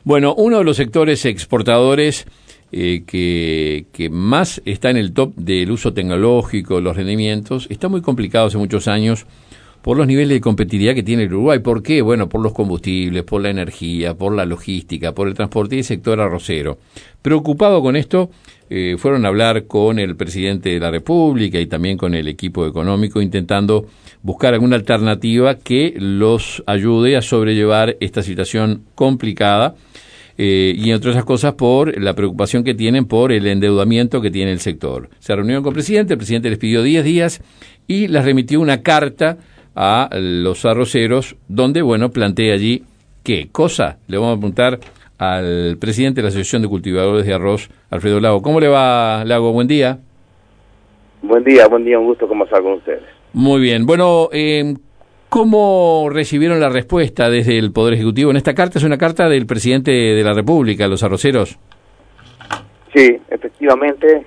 Bueno, uno de los sectores exportadores que más está en el top del uso tecnológico, los rendimientos, está muy complicado hace muchos años por los niveles de competitividad que tiene el Uruguay. ¿Por qué? Bueno, por los combustibles, por la energía, por la logística, por el transporte y el sector arrocero. Preocupado con esto, fueron a hablar con el presidente de la República y también con el equipo económico, intentando buscar alguna alternativa que los ayude a sobrellevar esta situación complicada, y entre otras cosas por la preocupación que tienen por el endeudamiento que tiene el sector. Se reunieron con el presidente les pidió 10 días y les remitió una carta a los arroceros donde, bueno, plantea allí qué cosa. Le vamos a preguntar al presidente de la Asociación de Cultivadores de Arroz, Alfredo Lago. ¿Cómo le va, Lago? Buen día. Buen día, un gusto conversar con ustedes. Muy bien. Bueno, ¿cómo recibieron la respuesta desde el Poder Ejecutivo? En esta carta es una carta del presidente de la República, los arroceros. Sí, efectivamente,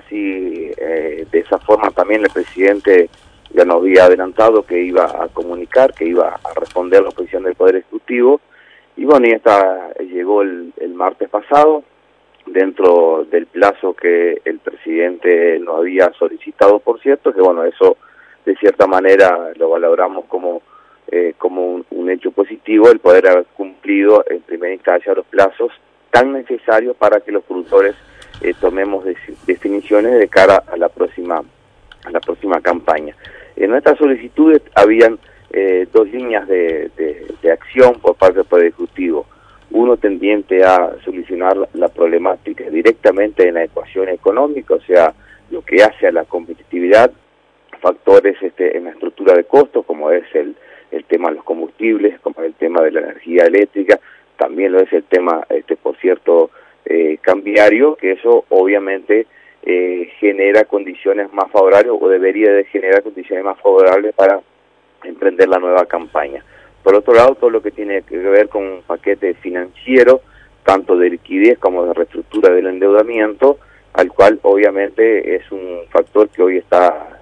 de esa forma también el presidente ya nos había adelantado que iba a comunicar, que iba a responder la oposición del Poder Ejecutivo, y bueno, y esta llegó el martes pasado, dentro del plazo que el presidente nos había solicitado, por cierto, que bueno, eso de cierta manera lo valoramos como un hecho positivo, el poder haber cumplido en primera instancia los plazos tan necesarios para que los productores tomemos definiciones de cara a la próxima campaña. En nuestras solicitudes habían dos líneas de acción por parte del Poder Ejecutivo. Uno tendiente a solucionar la problemática directamente en la ecuación económica, o sea, lo que hace a la competitividad, factores en la estructura de costos, como es el tema de los combustibles, como es el tema de la energía eléctrica, también lo es el tema, por cierto, cambiario, que eso obviamente genera condiciones más favorables, o debería de generar condiciones más favorables para emprender la nueva campaña. Por otro lado, todo lo que tiene que ver con un paquete financiero, tanto de liquidez como de reestructura del endeudamiento, al cual obviamente es un factor que hoy está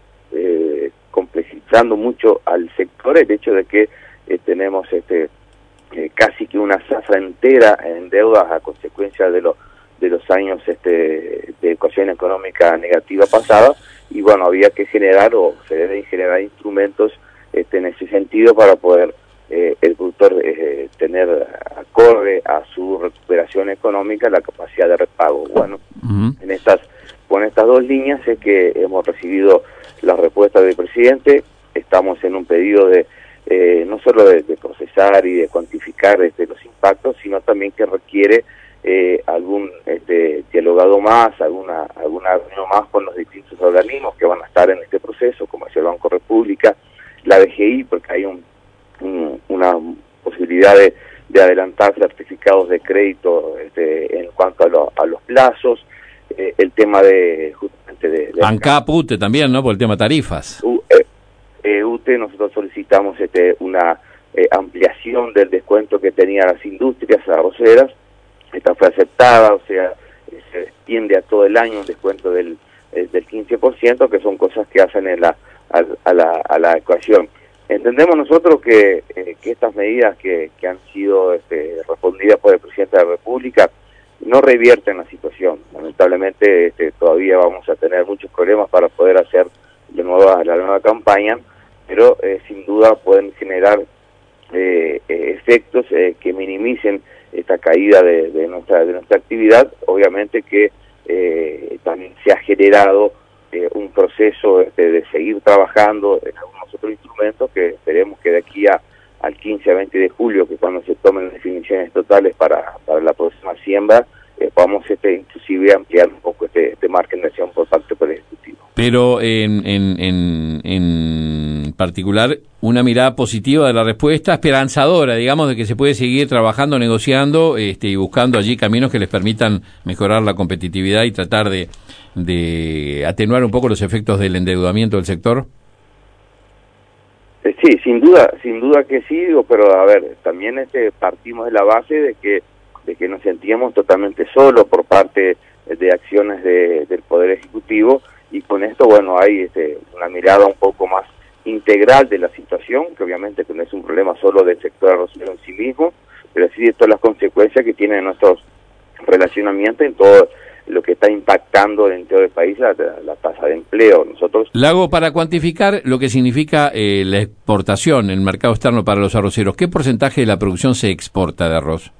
complejizando mucho al sector, el hecho de que tenemos casi que una zafra entera en deudas a consecuencia de los años de ecuación económica negativa pasada, y bueno, había que generar, o se deben generar instrumentos en ese sentido para poder el productor tener acorde a su recuperación económica la capacidad de repago. Bueno, con estas dos líneas es que hemos recibido la respuesta del presidente. Estamos en un pedido de no solo de procesar y de cuantificar los impactos, sino también que requiere algún dialogado más, alguna reunión más con los distintos organismos que van a estar en este proceso, como es el Banco República, la DGI, porque hay una posibilidad de adelantar certificados de crédito en cuanto a los plazos, el tema justamente de ANCAP, UTE también, ¿no? Por el tema tarifas. UTE, nosotros solicitamos una ampliación del descuento que tenían las industrias arroceras. Esta fue aceptada, o sea, se extiende a todo el año un descuento del 15%, que son cosas que hacen a la ecuación. Entendemos nosotros que estas medidas que han sido respondidas por el presidente de la República no revierten la situación. Lamentablemente todavía vamos a tener muchos problemas para poder hacer la nueva campaña, pero sin duda pueden generar efectos que minimicen esta caída de nuestra actividad. Obviamente que también se ha generado un proceso de seguir trabajando en algunos otros instrumentos que esperemos que de aquí al 15 a 20 de julio, que cuando se tomen las definiciones totales para la próxima siembra, podamos inclusive ampliar un poco este margen de acción por parte del Ejecutivo. Pero en particular, una mirada positiva de la respuesta, esperanzadora, digamos, de que se puede seguir trabajando, negociando y buscando allí caminos que les permitan mejorar la competitividad y tratar de atenuar un poco los efectos del endeudamiento del sector. Sí, sin duda que sí, pero a ver, también partimos de la base de que nos sentíamos totalmente solos por parte de acciones del Poder Ejecutivo, y con esto, bueno, hay una mirada un poco más integral de la situación, que obviamente que no es un problema solo del sector arrocero en sí mismo, pero sí de todas las consecuencias que tienen nuestros relacionamientos en todo lo que está impactando dentro del país la tasa de empleo. Nosotros, Lago, para cuantificar lo que significa la exportación en el mercado externo para los arroceros, ¿qué porcentaje de la producción se exporta de arroz?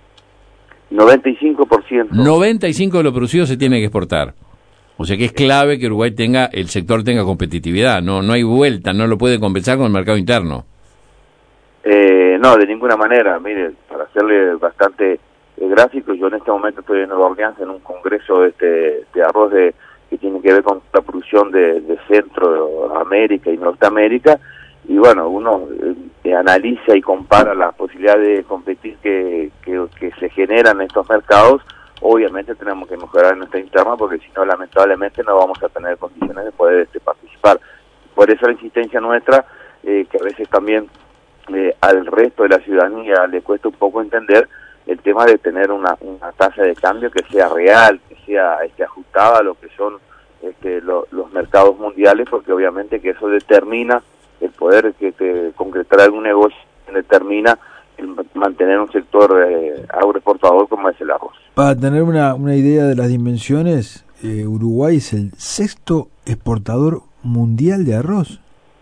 95%. 95% de lo producido se tiene que exportar. O sea que es clave que Uruguay el sector tenga competitividad, no hay vuelta, no lo puede compensar con el mercado interno. No, de ninguna manera. Mire, para hacerle bastante gráfico, yo en este momento estoy en Nueva Orleans en un congreso de arroz que tiene que ver con la producción de Centroamérica y Norteamérica, y bueno, uno analiza y compara las posibilidades de competir que se generan en estos mercados. Obviamente tenemos que mejorar en nuestra interna, porque si no, lamentablemente no vamos a tener condiciones de poder participar. Por eso la insistencia nuestra, que a veces también al resto de la ciudadanía le cuesta un poco entender el tema de tener una tasa de cambio que sea real, que sea ajustada a lo que son los mercados mundiales, porque obviamente que eso determina el poder concretar algún negocio, determina el mantener un sector agroexportador como es el arroz. Para tener una idea de las dimensiones, Uruguay es el 6º exportador mundial de arroz.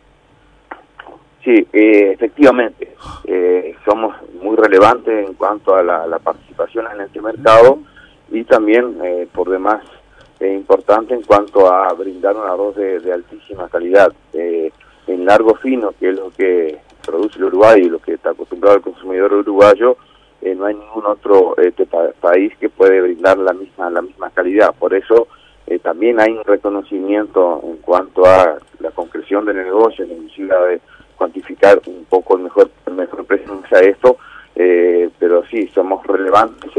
Sí, efectivamente, somos muy relevantes en cuanto a la participación en este mercado, y también por demás importante en cuanto a brindar un arroz de altísima calidad, en largo fino, que es lo que produce el Uruguay y lo que está acostumbrado el consumidor uruguayo. No hay ningún otro país que puede brindar la misma calidad. Por eso también hay un reconocimiento en cuanto a la concreción del negocio, inclusive de cuantificar un poco el mejor precio a esto, pero sí, somos relevantes,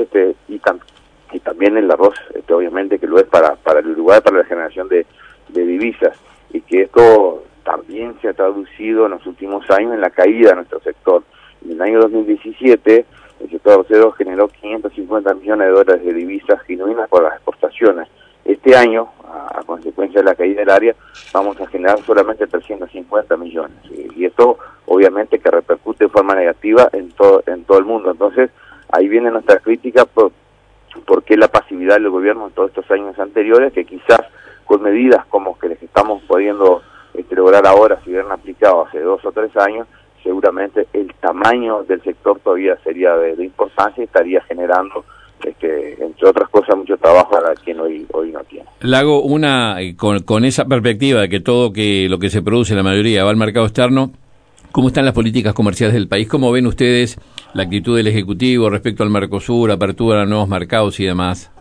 y también el arroz, obviamente que lo es para el Uruguay, para la generación de divisas, y que esto también se ha traducido en los últimos años en la caída de nuestro sector. En el año 2017, el sector arrocero generó 550 millones de dólares de divisas genuinas por las exportaciones. Este año, a consecuencia de la caída del área, vamos a generar solamente 350 millones. Y esto, obviamente, que repercute de forma negativa en todo el mundo. Entonces, ahí viene nuestra crítica por qué la pasividad del gobierno en todos estos años anteriores, que quizás con medidas como que les estamos pudiendo lograr ahora, si hubieran aplicado hace 2 o 3 años, seguramente el tamaño del sector todavía sería de importancia y estaría generando, entre otras cosas, mucho trabajo para quien hoy no tiene. Lago, con esa perspectiva de que lo que se produce, la mayoría, va al mercado externo, ¿cómo están las políticas comerciales del país? ¿Cómo ven ustedes la actitud del Ejecutivo respecto al Mercosur, apertura a nuevos mercados y demás?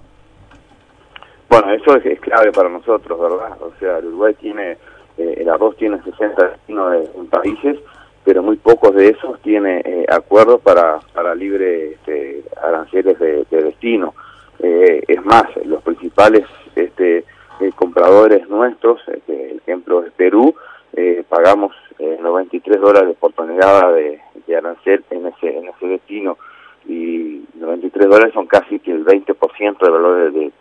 Bueno, eso es clave para nosotros, ¿verdad? O sea, el Uruguay el arroz tiene 60 destinos en países, pero muy pocos de esos tiene acuerdos para libre aranceles de destino. Es más, los principales compradores nuestros, el ejemplo es Perú, pagamos $93 por tonelada de arancel en ese destino, y $93 son casi que el 20% del valor de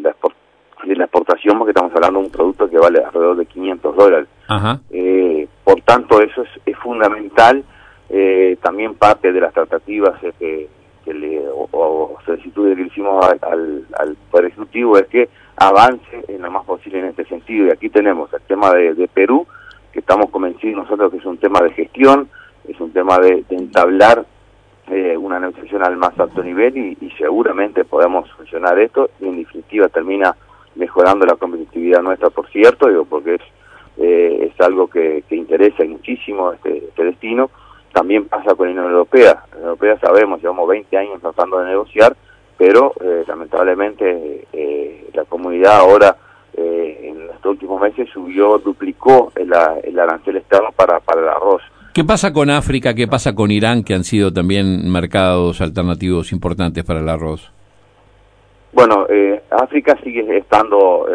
la exportación, porque estamos hablando de un producto que vale alrededor de $500. Ajá. Por tanto, eso es fundamental. También parte de las tratativas o solicitudes que hicimos al Poder Ejecutivo es que avance en lo más posible en este sentido. Y aquí tenemos el tema de Perú, que estamos convencidos nosotros que es un tema de gestión, es un tema de entablar una negociación al más alto nivel, y seguramente podemos solucionar esto, y en definitiva termina mejorando la competitividad nuestra, por cierto, porque es algo que interesa muchísimo este destino. También pasa con la Unión Europea. La Unión Europea, sabemos, llevamos 20 años tratando de negociar, pero lamentablemente la comunidad ahora en estos últimos meses duplicó el arancel externo para el arroz. ¿Qué pasa con África? ¿Qué pasa con Irán, que han sido también mercados alternativos importantes para el arroz? Bueno, África sigue estando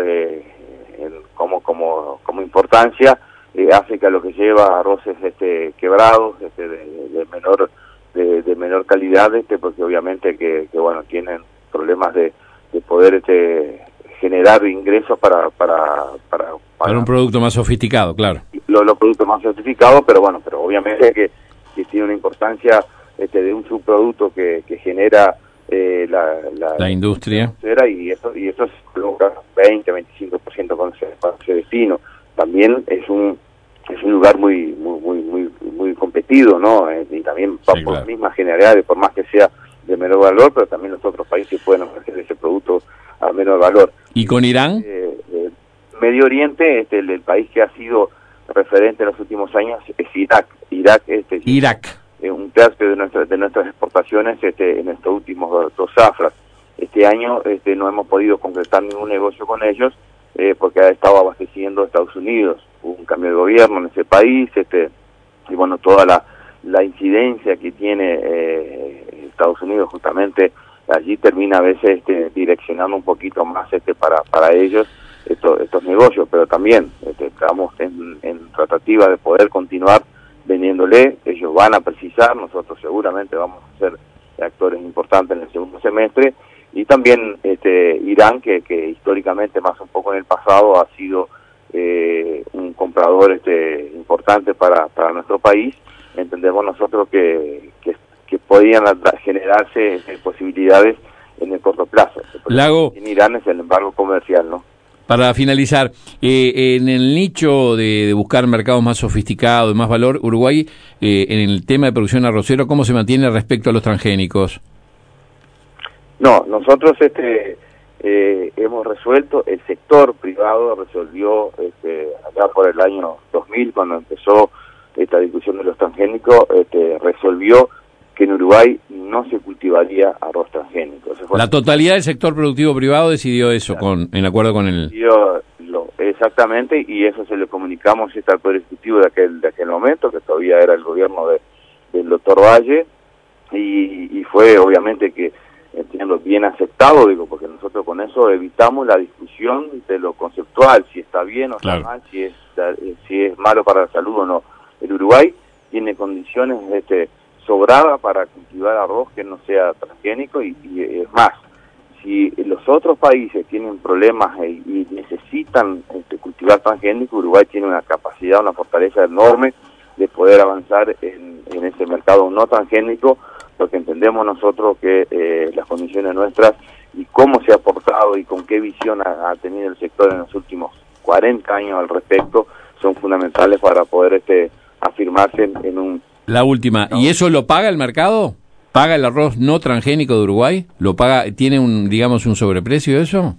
como importancia. África lo que lleva arroces quebrados, de menor calidad, porque obviamente que bueno, tienen problemas de poder generar ingresos para un producto más sofisticado, claro. Los productos más sofisticados, pero obviamente que tiene una importancia de un subproducto que genera la industria, y eso se coloca 20-25% con ese destino. También es un lugar muy competido, ¿no? Y también va por las mismas generalidades, por más que sea de menor valor, pero también los otros países pueden ofrecer ese producto a menor valor. ¿Y con Irán? Medio Oriente, el país que ha sido referente en los últimos años es Irak. Irak. Un tercio de nuestras exportaciones en estos últimos dos zafras. Este año no hemos podido concretar ningún negocio con ellos porque ha estado abasteciendo Estados Unidos. Hubo un cambio de gobierno en ese país y bueno, toda la incidencia que tiene Estados Unidos justamente allí termina a veces direccionando un poquito más para ellos estos negocios, pero también estamos en tratativa de poder continuar vendiéndole. Ellos van a precisar, nosotros seguramente vamos a ser actores importantes en el segundo semestre, y también Irán, que históricamente, más un poco en el pasado, ha sido un comprador importante para nuestro país. Entendemos nosotros que podían generarse posibilidades en el corto plazo. Lago, en Irán es el embargo comercial, ¿no? Para finalizar, en el nicho de buscar mercados más sofisticados, de más valor, Uruguay, en el tema de producción arrocero, ¿cómo se mantiene respecto a los transgénicos? No, nosotros hemos resuelto, el sector privado resolvió allá por el año 2000, cuando empezó esta discusión de los transgénicos, resolvió que en Uruguay no se cultivaría arroz transgénico. La totalidad del sector productivo privado decidió eso, en acuerdo con el... Exactamente, y eso se lo comunicamos al Poder Ejecutivo de aquel momento, que todavía era el gobierno del doctor Valle, y fue obviamente que, entiendo, bien aceptado, porque nosotros con eso evitamos la discusión de lo conceptual, si está bien o está mal, si es malo para la salud o no. El Uruguay tiene condiciones sobrada para cultivar arroz que no sea transgénico, y es más, si los otros países tienen problemas y necesitan cultivar transgénico, Uruguay tiene una capacidad, una fortaleza enorme de poder avanzar en ese mercado no transgénico, porque entendemos nosotros que las condiciones nuestras y cómo se ha aportado y con qué visión ha tenido el sector en los últimos 40 años al respecto son fundamentales para poder afirmarse en un... La última, ¿y eso lo paga el mercado? ¿Paga el arroz no transgénico de Uruguay? ¿Lo paga? ¿Tiene un sobreprecio eso?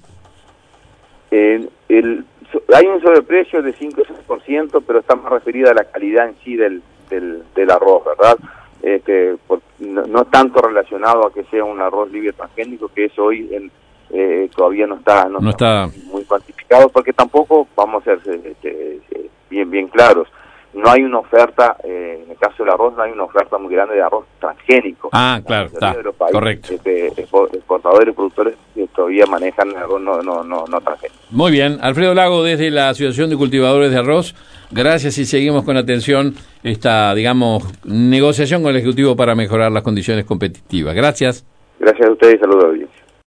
Hay un sobreprecio de 5 o 6%, pero está más referida a la calidad en sí del arroz, ¿verdad? No tanto relacionado a que sea un arroz libre transgénico, que eso hoy todavía no está muy cuantificado, porque tampoco, vamos a ser bien claros, no hay una oferta, en el caso del arroz, no hay una oferta muy grande de arroz transgénico. Ah, claro, está, correcto. Exportadores y productores todavía manejan arroz no transgénico. Muy bien, Alfredo Lago, desde la Asociación de Cultivadores de Arroz, gracias, y seguimos con atención esta, negociación con el Ejecutivo para mejorar las condiciones competitivas. Gracias. Gracias a ustedes y saludos a la audiencia.